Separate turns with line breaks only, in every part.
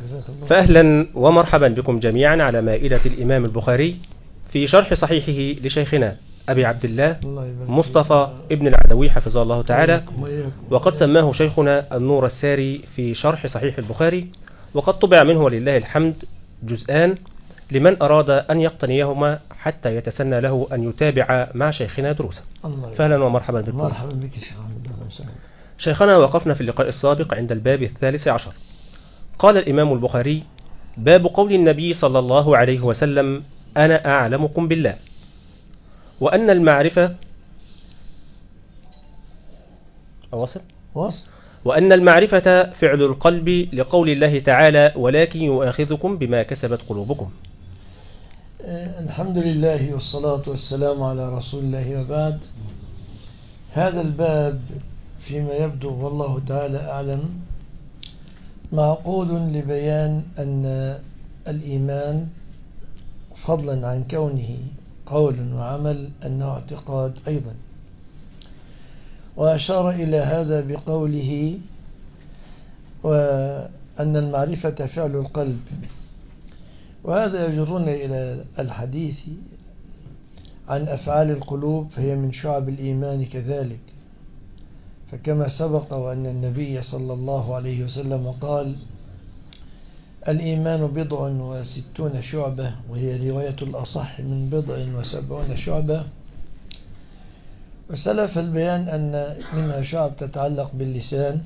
فأهلا ومرحبا بكم جميعا على مائدة الإمام البخاري في شرح صحيحه لشيخنا أبي عبد الله مصطفى ابن العدوي حفظه الله تعالى، وقد سماه شيخنا النور الساري في شرح صحيح البخاري، وقد طبع منه ولله الحمد جزءان لمن أراد أن يقتنيهما حتى يتسنى له أن يتابع مع شيخنا دروسا. فأهلا ومرحبا بكم.
مرحبا بك
شيخنا، وقفنا في اللقاء السابق عند الباب 13. قال الإمام البخاري: باب قول النبي صلى الله عليه وسلم: أنا أعلمكم بالله. وأن المعرفة وأن المعرفة فعل القلب، لقول الله تعالى: ولكن يؤاخذكم بما كسبت قلوبكم.
الحمد لله والصلاة والسلام على رسول الله، وبعد. هذا الباب فيما يبدو والله تعالى أعلم معقول لبيان أن الإيمان فضلا عن كونه قول وعمل أنه اعتقاد أيضا، وأشار إلى هذا بقوله وأن المعرفة فعل القلب، وهذا يجرنا إلى الحديث عن أفعال القلوب، فهي من شعب الإيمان كذلك. فكما سبق وأن النبي صلى الله عليه وسلم قال: الإيمان 60 شعبة، وهي رواية الأصح من 70 شعبة. وسلف البيان أن منها شعب تتعلق باللسان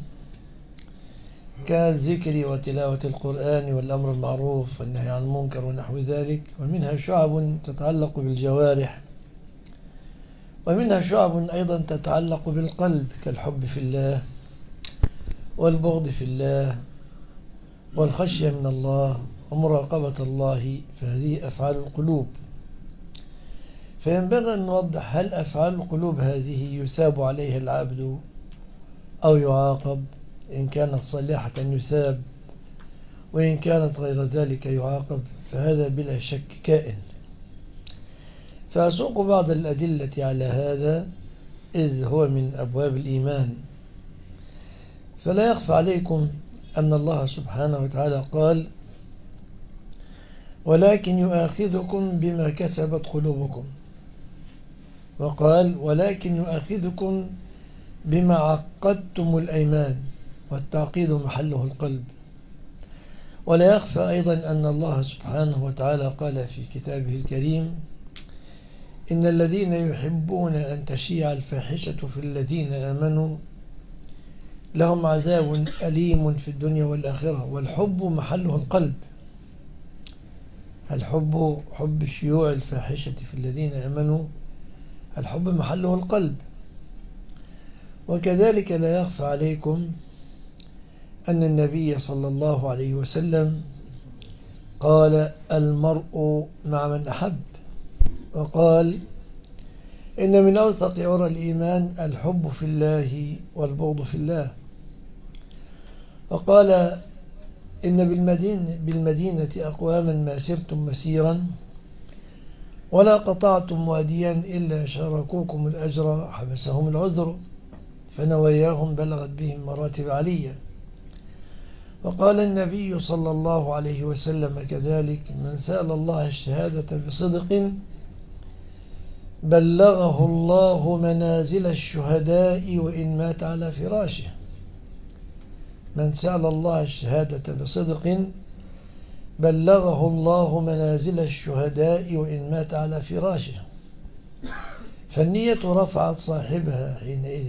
كالذكر وتلاوة القرآن والأمر المعروف والنهي عن المنكر ونحو ذلك، ومنها شعب تتعلق بالجوارح، ومنها شعب أيضا تتعلق بالقلب كالحب في الله والبغض في الله والخشية من الله ومراقبة الله، فهذه أفعال القلوب. فينبغي أن نوضح: هل أفعال القلوب هذه يثاب عليها العبد أو يعاقب؟ إن كانت صالحة يثاب، وإن كانت غير ذلك يعاقب، فهذا بلا شك كائن. فأسوق بعض الأدلة على هذا، إذ هو من أبواب الإيمان. فلا يخفى عليكم أن الله سبحانه وتعالى قال: ولكن يؤاخذكم بما كسبت قلوبكم، وقال: ولكن يؤاخذكم بما عقدتم الأيمان، والتعقيد محله القلب. ولا يخفى أيضا أن الله سبحانه وتعالى قال في كتابه الكريم: إن الذين يحبون أن تشيع الفاحشة في الذين آمنوا لهم عذاب أليم في الدنيا والآخرة. والحب محله القلب. الحب حب شيوع الفاحشة في الذين آمنوا، الحب محله القلب. وكذلك لا يخفى عليكم أن النبي صلى الله عليه وسلم قال: المرء مع من أحب، وقال: إن من أوثق عرى الإيمان الحب في الله والبغض في الله. وقال: إن بالمدينة أقواما ما سرتم مسيرا ولا قطعتم واديا إلا شاركوكم الأجر حبسهم العذر، فنواياهم بلغت بهم مراتب علية. وقال النبي صلى الله عليه وسلم كذلك: من سأل الله الشهادة بصدق بلغه الله منازل الشهداء وإن مات على فراشه. من سأل الله الشهادة بصدق بلغه الله منازل الشهداء وإن مات على فراشه. فالنية رفعت صاحبها حينئذ.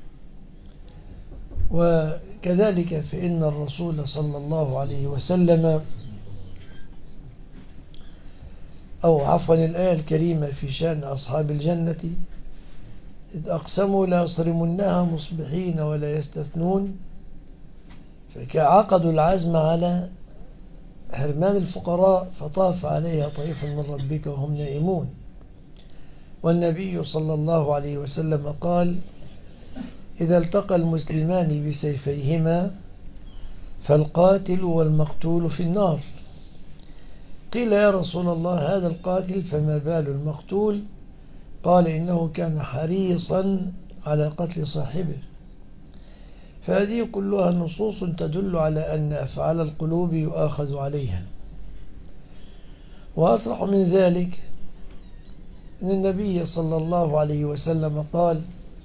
وكذلك فإن الرسول صلى الله عليه وسلم، أو عفوا الآية الكريمة في شأن أصحاب الجنة: إذ أقسموا لا يصرمنها مصبحين ولا يستثنون، فعقدوا العزم على حرمان الفقراء، فطاف عليها طيف من ربك وهم نائمون. والنبي صلى الله عليه وسلم قال: إذا التقى المسلمان بسيفيهما فالقاتل والمقتول في النار. قيل: يا رسول الله، هذا القاتل فما بال المقتول؟ قال: إنه كان حريصا على قتل صاحبه. فهذه كلها نصوص تدل على أن أفعال القلوب يؤاخذ عليها. وأصرح من ذلك أن النبي صلى الله عليه وسلم قال: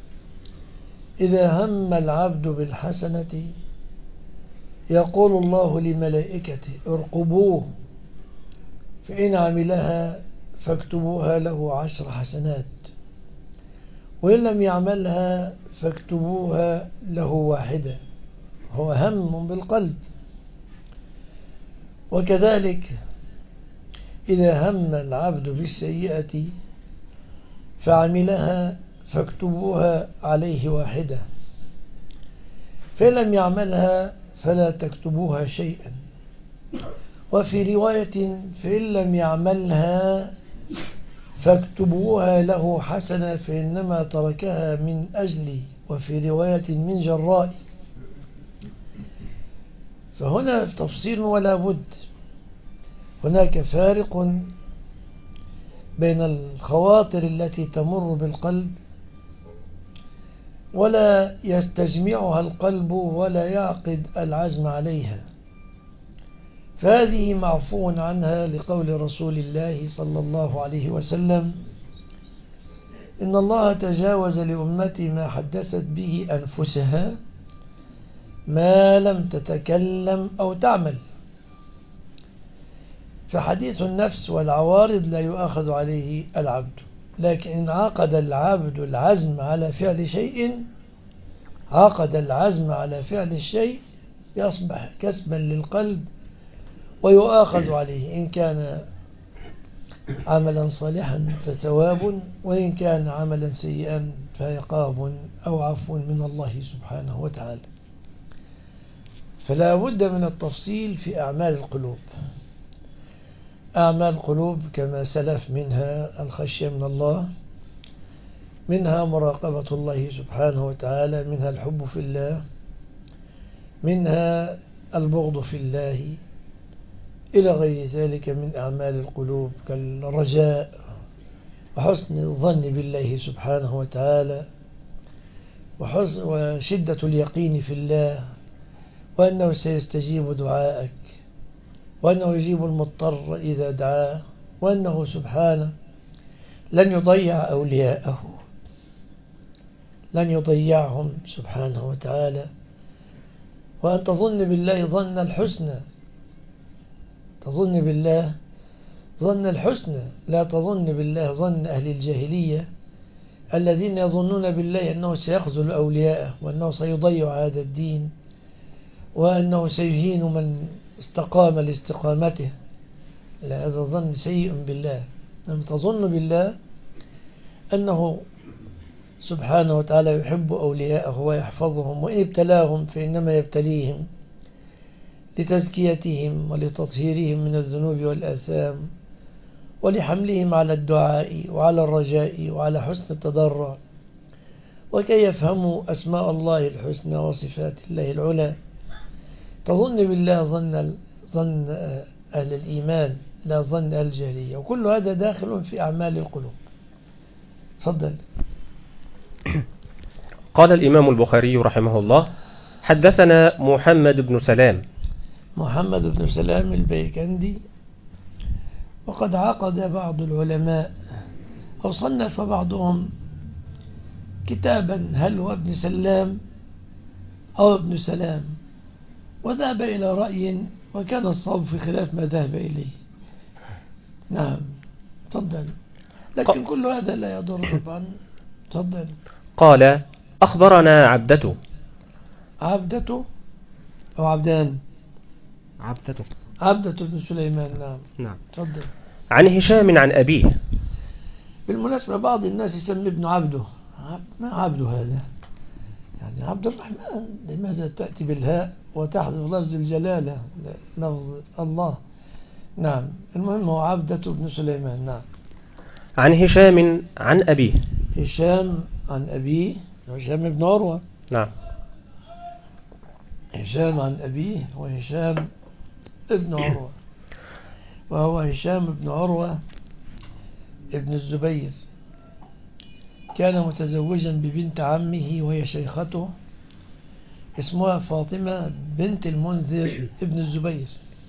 إذا هم العبد بالحسنة يقول الله لملائكته: ارقبوه، فإن عملها فاكتبوها له 10 حسنات، وإن لم يعملها فاكتبوها له 1. هو هم بالقلب. وكذلك إذا هم العبد بالسيئة فعملها فاكتبوها عليه 1، فإن لم يعملها فلا تكتبوها شيئا. وفي رواية: فإن لم يعملها فاكتبوها له حسنة فإنما تركها من أجلي، وفي رواية: من جرائي. فهنا تفصيل ولا بد. هناك فارق بين الخواطر التي تمر بالقلب ولا يستجمعها القلب ولا يعقد العزم عليها، فهذه معفو عنها لقول رسول الله صلى الله عليه وسلم: إن الله تجاوز لأمتي ما حدثت به أنفسها ما لم تتكلم أو تعمل. فحديث النفس والعوارض لا يؤاخذ عليه العبد، لكن إن عقد العبد العزم على فعل شيء، عقد العزم على فعل الشيء، يصبح كسبا للقلب ويؤاخذ عليه، إن كان عملا صالحا فثواب، وإن كان عملا سيئا فعقاب أو عفو من الله سبحانه وتعالى. فلا بد من التفصيل في أعمال القلوب. أعمال القلوب كما سلف منها الخشية من الله، منها مراقبة الله سبحانه وتعالى، منها الحب في الله، منها البغض في الله، إلى غير ذلك من أعمال القلوب كالرجاء وحسن الظن بالله سبحانه وتعالى وشدة اليقين في الله، وأنه سيستجيب دعاءك، وأنه يجيب المضطر إذا دعاه، وأنه سبحانه لن يضيع أولياءه، لن يضيعهم سبحانه وتعالى. وأن تظن بالله ظن الحسنى، تظن بالله ظن الحسنى، لا تظن بالله ظن أهل الجاهلية الذين يظنون بالله أنه سيخذل أولياءه، وأنه سيضيع هذا الدين، وأنه سيهين من استقام لاستقامته. لا، هذا ظن سيء بالله. لم تظن بالله أنه سبحانه وتعالى يحب أولياءه ويحفظهم، وإن ابتلاهم فإنما يبتليهم لتزكيتهم ولتطهيرهم من الذنوب والآثام، ولحملهم على الدعاء وعلى الرجاء وعلى حسن التضرع، وكي يفهموا أسماء الله الحسنى وصفات الله العلى. تظن بالله ظن أهل الإيمان، لا ظن أهل الجاهلية. وكل هذا داخل في أعمال القلوب. تفضل.
قال الإمام البخاري رحمه الله: حدثنا محمد بن سلام.
محمد بن سلام البيكندي. وقد عقد بعض العلماء أو صنف بعضهم كتابا هل هو ابن سلام أو ابن سلام، وذهب إلى رأي وكان الصواب في خلاف ما ذهب إليه. نعم، تفضل. لكن كل هذا لا يضر طبعا. تفضل. قال:
أخبرنا عبدته.
عبدته أو عبدان؟ عبدة بن سليمان. نعم. تفضل.
عن هشام عن أبيه.
بالمناسبة بعض الناس يسمي ابن عبده. ما عبده هذا؟ يعني عبد الرحمن، لماذا تأتي بالهاء وتحذف لفظ الجلالة لفظ الله؟ نعم. المهم هو عبدة بن سليمان. نعم.
عن هشام عن أبيه.
هشام عن أبيه، هشام بن عروة. نعم. هشام عن أبيه وهشام ابن عروة، وهو هشام بن عروة ابن الزبير، كان متزوجا ببنت عمه وهي شيخته، اسمها فاطمة بنت المنذر ابن الزبير،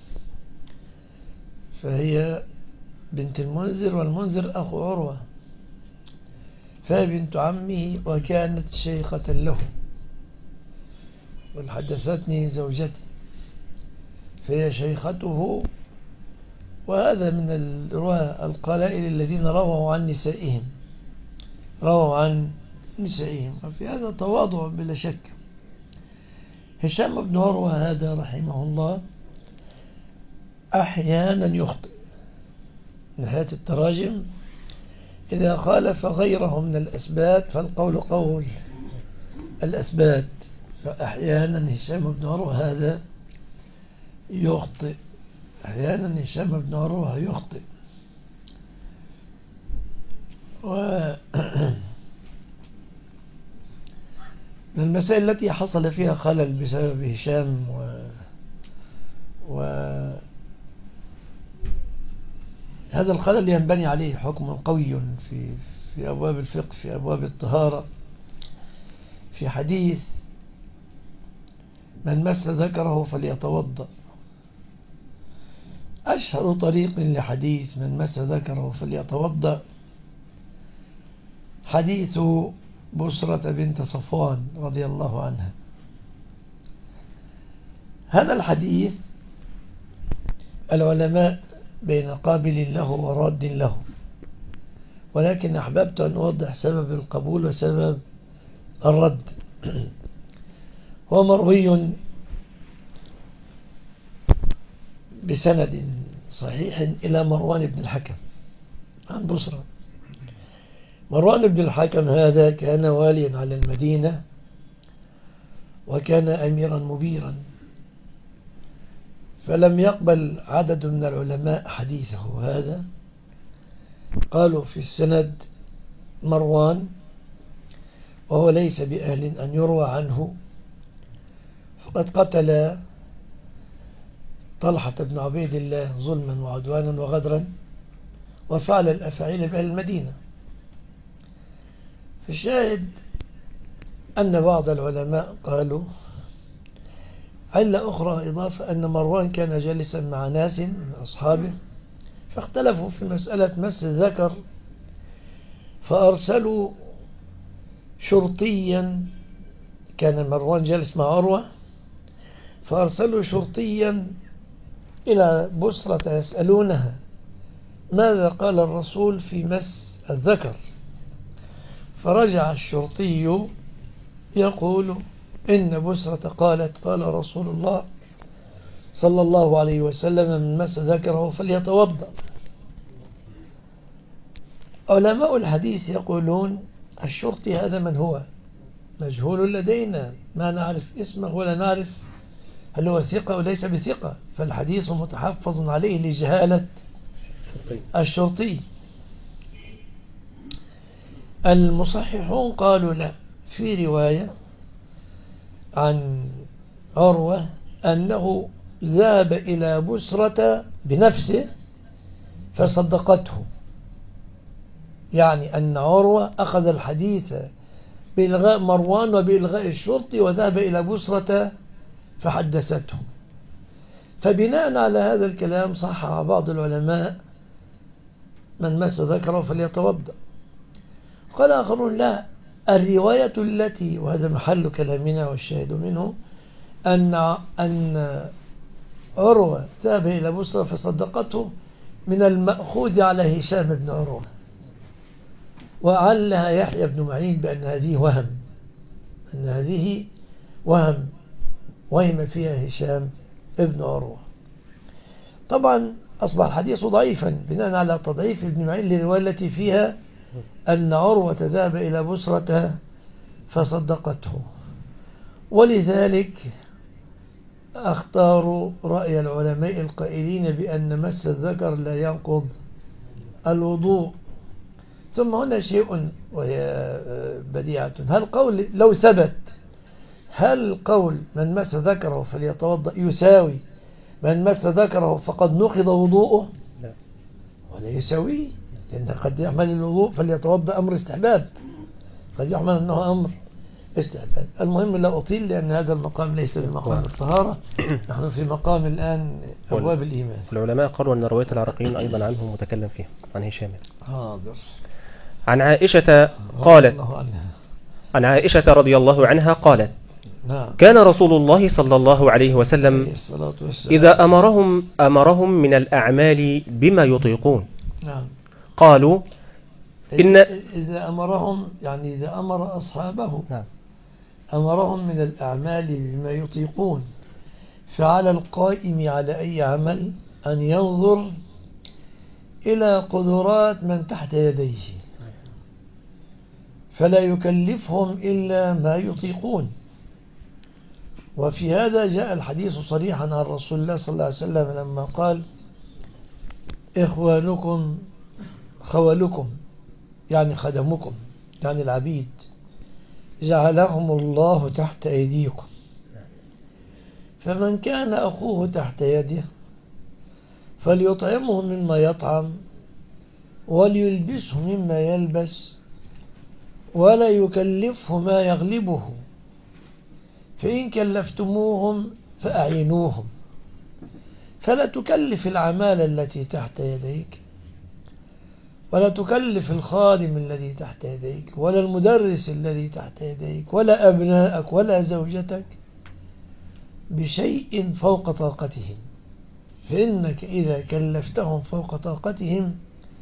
فهي بنت المنذر، والمنذر أخو عروة، فهي بنت عمه وكانت شيخة له، وحدثتني زوجتي فهي شيخته. وهذا من الرواة القلائل الذين رووا عن نسائهم، وفي هذا تواضع بلا شك. هشام بن عروة هذا رحمه الله أحيانا يخطئ نهاية التراجم، إذا خالف غيره من الأسبات فالقول قول الأسبات، فأحيانا هشام بن عروة هذا يخطئ، أحيانا هشام بن عروة يخطئ. من المسائل التي حصل فيها خلل بسبب هشام هذا الخلل ينبني عليه حكم قوي في أبواب الفقه، في أبواب الطهارة، في حديث من مس ذكره فليتوضأ. أشهر طريق لحديث من مس ذكره فليتوضأ حديث بسرة بنت صفوان رضي الله عنها. هذا الحديث العلماء بين قابل له وراد له، ولكن أحببت أن أوضح سبب القبول وسبب الرد. هو مروي بسند صحيح إلى مروان بن الحكم عن بصرة. مروان بن الحكم هذا كان واليا على المدينة، وكان أميرا مبيرا، فلم يقبل عدد من العلماء حديثه هذا. قالوا في السند مروان، وهو ليس بأهل أن يروى عنه، فقد قتل طلحة بن عبيد الله ظلما وعدوانا وغدرا، وفعل الأفاعيل بأهل المدينة. فالشاهد أن بعض العلماء قالوا علة أخرى إضافة أن مروان كان جالسا مع ناس من أصحابه، فاختلفوا في مسألة مس الذكر، فأرسلوا شرطيا، كان مروان جالس مع عروة، فأرسلوا شرطيا إلى بسرة يسألونها ماذا قال الرسول في مس الذكر، فرجع الشرطي يقول إن بسرة قالت قال رسول الله صلى الله عليه وسلم من مس ذكره فليتوضأ. علماء الحديث يقولون الشرطي هذا من هو؟ مجهول لدينا، ما نعرف اسمه ولا نعرف هل هو ثقة وليس بثقة، فالحديث متحفظ عليه لجهالة الشرطي. المصححون قالوا لا، في رواية عن عروة أنه ذهب إلى بسرة بنفسه فصدقته، يعني أن عروة أخذ الحديث بإلغاء مروان وبإلغاء الشرطي وذهب إلى بسرة فحدثته. فبناء على هذا الكلام صح بعض العلماء من مس ذكره فليتوضأ. قال آخرون لا، الرواية التي، وهذا محل كلامنا والشاهد منه، أن عروة ذهب إلى بسرة فصدقته من المأخوذ على هشام بن عروة، وعلها يحيى بن معين بأن هذه وهم، أن هذه وهم فيها هشام ابن عروة. طبعا أصبح الحديث ضعيفا بناء على تضعيف ابن معين للرواية التي فيها أن عروة ذهب إلى بسرة فصدقته. ولذلك اختاروا رأي العلماء القائلين بأن مس الذكر لا ينقض الوضوء. ثم هنا شيء وهي بديعة، هل قول لو ثبت، هل قول من مس ذكره فليتوضأ يساوي من مس ذكره فقد نقض وضوءه؟ لا، ولا يساوي، لأن قد يحمل الوضوء فليتوضأ أمر استحباب، قد يحمل أنه أمر استحباب. المهم لا أطيل لأن هذا المقام ليس بمقام الطهارة، نحن في مقام الآن أبواب الإيمان.
العلماء قالوا أن رواية العراقيين أيضا عنه متكلم فيها عن هشام.
حاضر.
عن عائشة قالت عن عائشة رضي الله عنها قالت
نعم.
كان رسول الله صلى الله عليه وسلم إذا أمرهم من الأعمال بما يطيقون.
نعم.
قالوا
إذا أمرهم يعني إذا أمر أصحابه
نعم.
أمرهم من الأعمال بما يطيقون، فعلى القائم على أي عمل أن ينظر إلى قدرات من تحت يديه فلا يكلفهم إلا ما يطيقون. وفي هذا جاء الحديث صريحا عن رسول الله صلى الله عليه وسلم لما قال إخوانكم خولكم يعني خدمكم يعني العبيد جعلهم الله تحت أيديكم، فمن كان أخوه تحت يده فليطعمه مما يطعم وليلبسه مما يلبس ولا يكلفه ما يغلبه، فإن كلفتموهم فأعينوهم، فلا تكلف العمال التي تحت يديك ولا تكلف الخادم الذي تحت يديك ولا المدرس الذي تحت يديك ولا أبنائك ولا زوجتك بشيء فوق طاقتهم، فإنك إذا كلفتهم فوق طاقتهم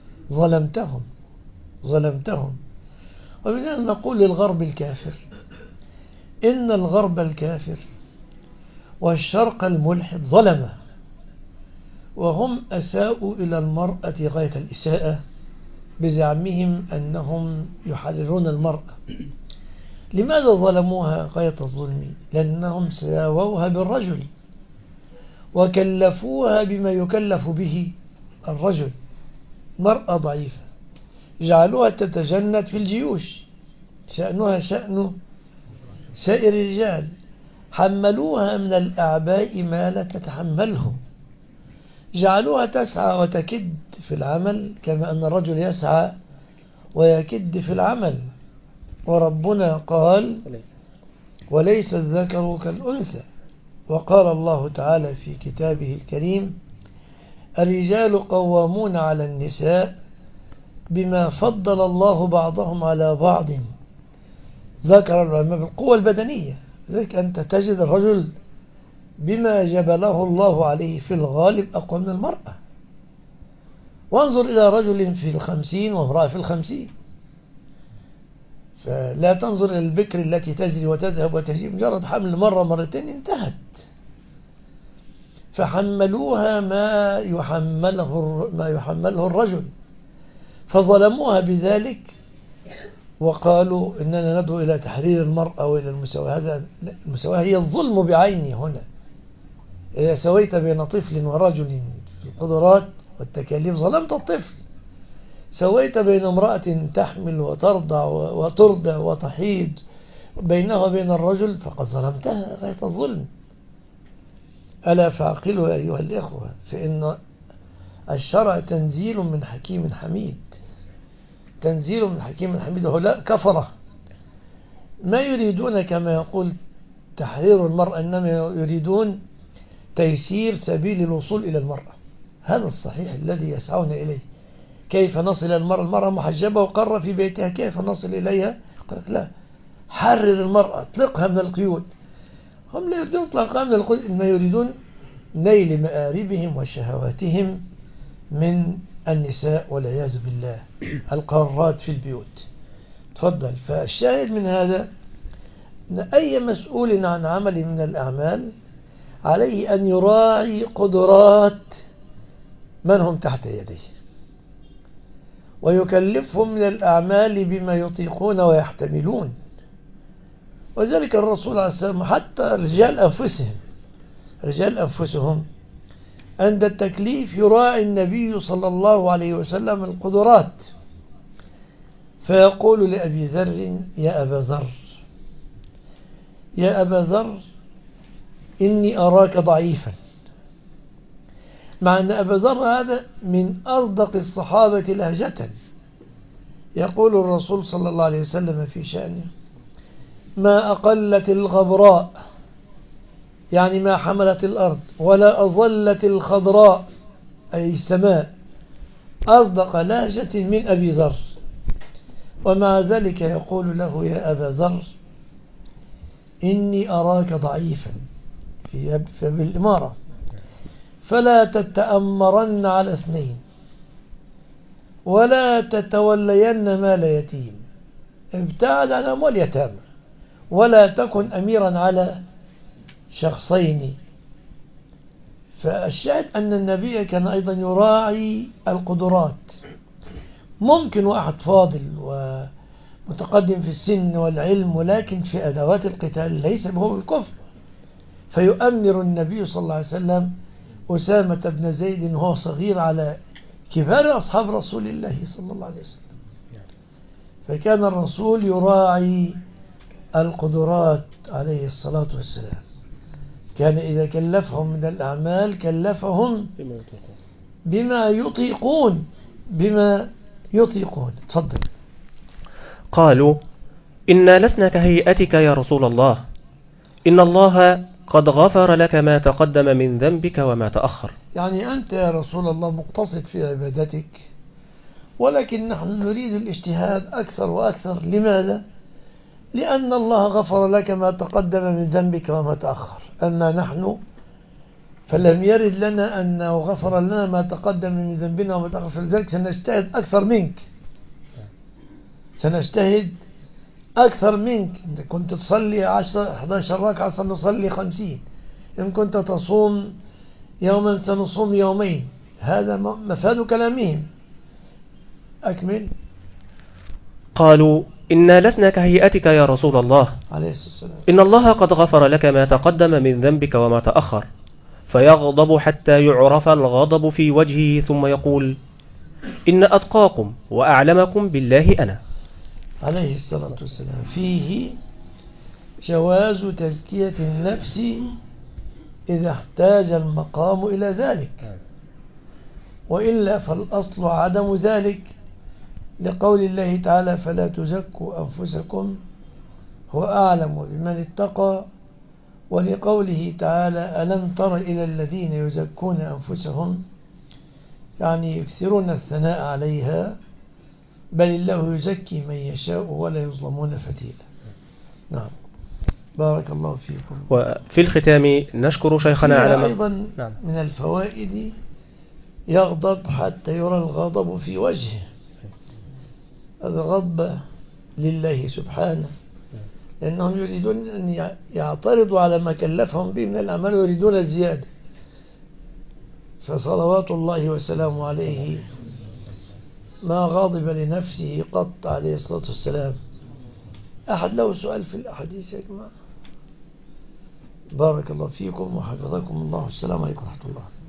ظلمتهم. وبدأنا نقول للغرب الكافر إن الغرب الكافر والشرق الملحد ظلمه، وهم أساءوا إلى المرأة غاية الإساءة بزعمهم أنهم يحررون المرأة. لماذا ظلموها غاية الظلم؟ لأنهم ساووها بالرجل وكلفوها بما يكلف به الرجل، مرأة ضعيفة جعلوها تتجند في الجيوش، شأنها شأن سائر الرجال، حملوها من الأعباء ما لا تتحمله، جعلوها تسعى وتكد في العمل كما أن الرجل يسعى ويكد في العمل. وربنا قال وليس الذكر كالأنثى، وقال الله تعالى في كتابه الكريم الرجال قوامون على النساء بما فضل الله بعضهم على بعض، ذكر العلماء بالقوة البدنية، ذلك أنت تجد الرجل بما جبله الله عليه في الغالب أقوى من المرأة. وانظر إلى رجل في 50 وامرأة في 50، فلا تنظر إلى البكر التي تجري وتذهب وتجيب، مجرد حمل مرة مرتين انتهت. فحملوها ما يحمله الرجل فظلموها بذلك، وقالوا إننا ندعو إلى تحرير المرأة وإلى المساواة. هذا المساواة هي الظلم بعينه هنا. إذا سويت بين طفل ورجل في القدرات والتكاليف ظلمت الطفل، سويت بين امرأة تحمل وترضع وترضع وتحيض بينها وبين الرجل فقد ظلمتها غاية الظلم. ألا فاعقلوا أيها الإخوة، فإن الشرع تنزيل من حكيم حميد، تنزيل من حكيم حميد. هؤلاء كفرة ما يريدون كما يقول تحرير المرأة، إنما يريدون تيسير سبيل الوصول إلى المرأة. هذا الصحيح الذي يسعون إليه. كيف نصل إلى المرأة محجبة وقر في بيتها، كيف نصل إليها؟ لا، حرر المرأة، اطلقها من القيود. هم لا يريدون اطلاقها من القيود، إنما يريدون نيل مآربهم وشهواتهم من النساء والعياذ بالله القارات في البيوت. تفضل. فالشاهد من هذا أن أي مسؤول عن عمل من الأعمال عليه أن يراعي قدرات من هم تحت يديه ويكلفهم من الأعمال بما يطيقون ويحتملون. وذلك الرسول عليه السلام حتى رجال أنفسهم عند التكليف يراعي النبي صلى الله عليه وسلم القدرات، فيقول لأبي ذر يا أبا ذر إني أراك ضعيفا، مع أن أبا ذر هذا من أصدق الصحابة لهجة. يقول الرسول صلى الله عليه وسلم في شأنه ما أقلت الغبراء يعني ما حملت الأرض ولا أظلت الخضراء أي السماء أصدق لهجة من أبي ذر. ومع ذلك يقول له يا أبا ذر إني أراك ضعيفا في بالإمارة فلا تتأمرن على اثنين ولا تتولين مال يتيم ابتعد عن أموال يتامى ولا تكن أميرا على شخصين. فالشاهد أن النبي كان أيضا يراعي القدرات. ممكن واحد فاضل ومتقدم في السن والعلم ولكن في أدوات القتال ليس به الكفر، فيؤمر النبي صلى الله عليه وسلم أسامة بن زيد وهو صغير على كبار أصحاب رسول الله صلى الله عليه وسلم. فكان الرسول يراعي القدرات عليه الصلاة والسلام. كان إذا كلفهم من الأعمال كلفهم بما يطيقون. تفضل.
قالوا إنا لسنا كهيئتك يا رسول الله، إن الله قد غفر لك ما تقدم من ذنبك وما تأخر.
يعني أنت يا رسول الله مقتصد في عبادتك، ولكن نحن نريد الاجتهاد أكثر وأكثر. لماذا؟ لأن الله غفر لك ما تقدم من ذنبك وما تأخر. أما نحن فلم يرد لنا أنه غفر لنا ما تقدم من ذنبنا وما تأخر، فلذلك سنجتهد أكثر منك. سنجتهد أكثر منك. إن كنت تصلي 11 ركعة سنصلي 50. إن كنت تصوم يوما سنصوم يومين. هذا مفاد كلامهم. أكمل.
قالوا إنا لسنا كهيئتك يا رسول الله،
عليه الصلاة والسلام.
إن الله قد غفر لك ما تقدم من ذنبك وما تأخر. فيغضب حتى يعرف الغضب في وجهه ثم يقول إن أتقاكم وأعلمكم بالله أنا.
عليه الصلاة والسلام. فيه جواز تزكية النفس إذا احتاج المقام إلى ذلك، وإلا فالأصل عدم ذلك، لقول الله تعالى فلا تزكوا أنفسكم هو أعلم بمن اتقى، ولقوله تعالى ألم تر إلى الذين يزكون أنفسهم، يعني يكثرون الثناء عليها، بل الله يزكي من يشاء ولا يظلمون فتيلا. نعم. بارك الله فيكم.
وفي الختام نشكر شيخنا على
أيضا من الفوائد يغضب حتى يرى الغضب في وجهه. الغضب لله سبحانه، لأنهم يريدون أن يعترضوا على ما كلفهم به من الأعمال ويريدون الزيادة. فصلوات الله وسلامه عليه ما غاضب لنفسه قط عليه الصلاة والسلام. أحد له سؤال في الأحاديث يا جماعة؟ بارك الله فيكم وحفظكم الله. السلام عليكم ورحمة الله.